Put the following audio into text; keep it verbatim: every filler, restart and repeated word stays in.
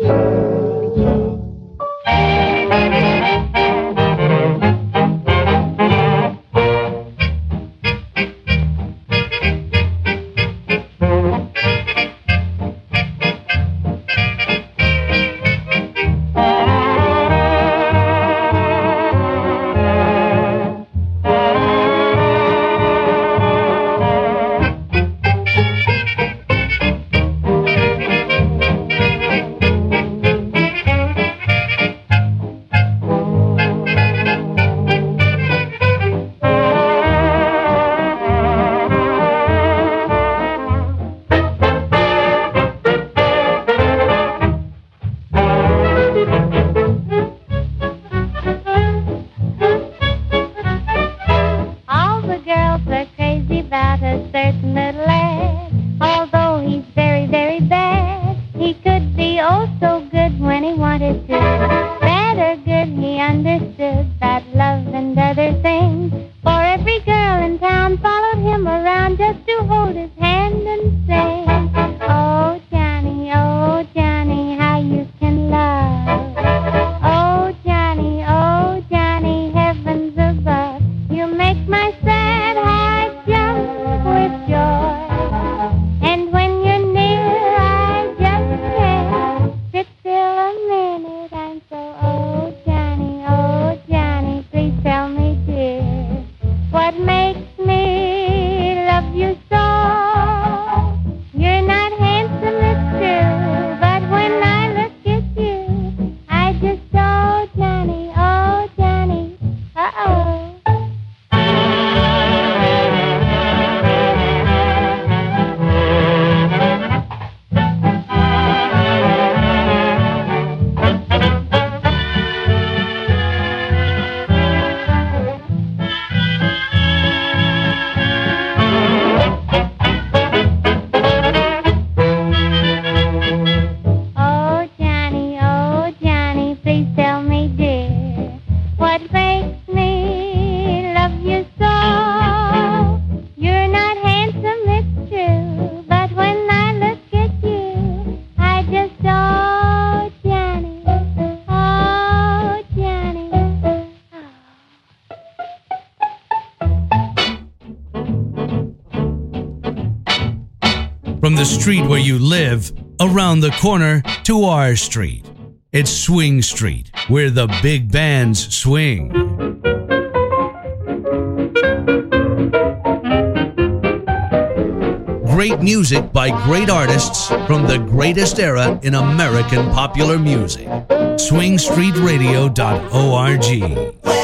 From the street where you live, around the corner to our street. It's Swing Street, where the big bands swing. Great music by great artists from the greatest era in American popular music. swing street radio dot org.